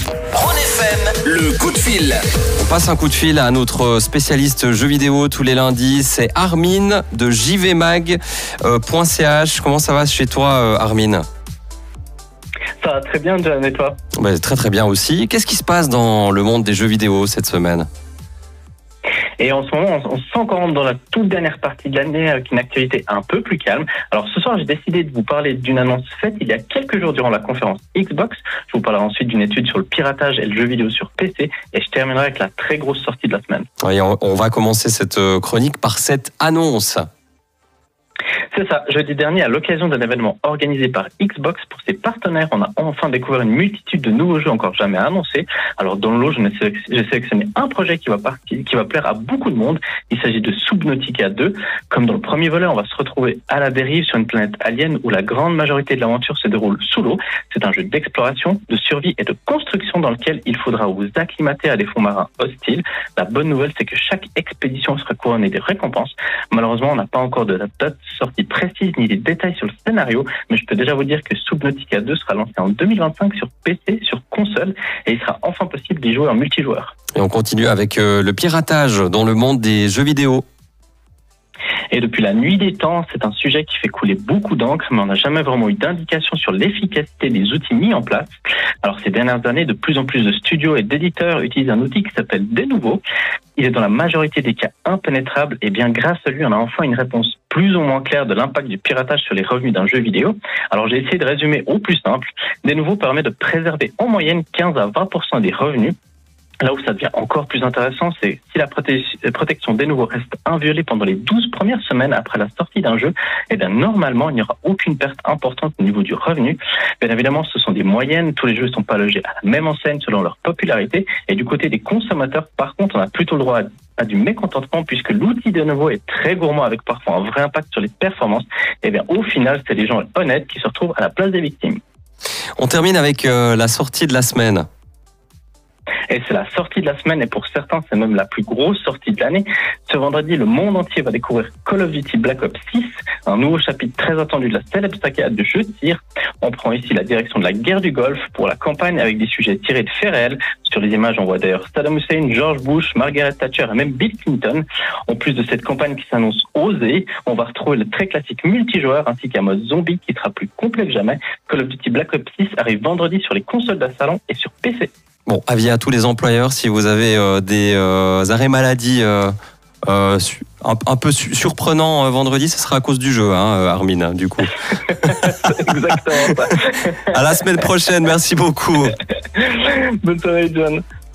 Rhône FM, le coup de fil. On passe un coup de fil à notre spécialiste jeux vidéo tous les lundis. C'est Armin de jvmag.ch. Comment ça va chez toi, Armin ? Ça va très bien, John, et toi ? Très très bien aussi. Qu'est-ce qui se passe dans le monde des jeux vidéo cette semaine ? Et en ce moment, on se sent qu'on rentre dans la toute dernière partie de l'année avec une actualité un peu plus calme. Alors ce soir, j'ai décidé de vous parler d'une annonce faite il y a quelques jours durant la conférence Xbox. Je vous parlerai ensuite d'une étude sur le piratage et le jeu vidéo sur PC. Et je terminerai avec la très grosse sortie de la semaine. Oui, on va commencer cette chronique par cette annonce. C'est ça, jeudi dernier, à l'occasion d'un événement organisé par Xbox pour ses partenaires, on a enfin découvert une multitude de nouveaux jeux encore jamais annoncés. Alors dans le lot, j'ai sélectionné un projet qui va plaire à beaucoup de monde. Il s'agit de Subnautica 2. Comme dans le premier volet, on va se retrouver à la dérive sur une planète alien où la grande majorité de l'aventure se déroule sous l'eau. C'est un jeu d'exploration, de survie et de construction dans lequel il faudra vous acclimater à des fonds marins hostiles. La bonne nouvelle, c'est que chaque expédition sera couronnée des récompenses. Malheureusement, on n'a pas encore de date sortie précise ni des détails sur le scénario, mais je peux déjà vous dire que Subnautica 2 sera lancé en 2025 sur PC, sur console, et il sera enfin possible d'y jouer en multijoueur. Et on continue avec le piratage dans le monde des jeux vidéo. Et depuis la nuit des temps, c'est un sujet qui fait couler beaucoup d'encre, mais on n'a jamais vraiment eu d'indication sur l'efficacité des outils mis en place. Alors ces dernières années, de plus en plus de studios et d'éditeurs utilisent un outil qui s'appelle Denuvo. Il est dans la majorité des cas impénétrable, et bien grâce à lui, on a enfin une réponse plus ou moins claire de l'impact du piratage sur les revenus d'un jeu vidéo. Alors j'ai essayé de résumer au plus simple. Denuvo permet de préserver en moyenne 15 à 20% des revenus. Là où ça devient encore plus intéressant, c'est si la protection des nouveaux reste inviolée pendant les 12 premières semaines après la sortie d'un jeu, et bien normalement, il n'y aura aucune perte importante au niveau du revenu. Bien évidemment, ce sont des moyennes, tous les jeux ne sont pas logés à la même enseigne selon leur popularité, et du côté des consommateurs, par contre, on a plutôt le droit à du mécontentement puisque l'outil de nouveau est très gourmand avec parfois un vrai impact sur les performances. Et bien au final, c'est les gens honnêtes qui se retrouvent à la place des victimes. On termine avec la sortie de la semaine. Et c'est la sortie de la semaine, et pour certains, c'est même la plus grosse sortie de l'année. Ce vendredi, le monde entier va découvrir Call of Duty Black Ops 6, un nouveau chapitre très attendu de la célèbre saga de jeux de tir. On prend ici la direction de la guerre du Golfe pour la campagne avec des sujets tirés de faits réels. Sur les images, on voit d'ailleurs Saddam Hussein, George Bush, Margaret Thatcher et même Bill Clinton. En plus de cette campagne qui s'annonce osée, on va retrouver le très classique multijoueur ainsi qu'un mode zombie qui sera plus complet que jamais. Call of Duty Black Ops 6 arrive vendredi sur les consoles d'assaillant et sur PC. Bon, avis à tous les employeurs, si vous avez des arrêts maladie un peu surprenants vendredi, ce sera à cause du jeu, Armin, du coup. Exactement ça. À la semaine prochaine, merci beaucoup. Bonne soirée, John.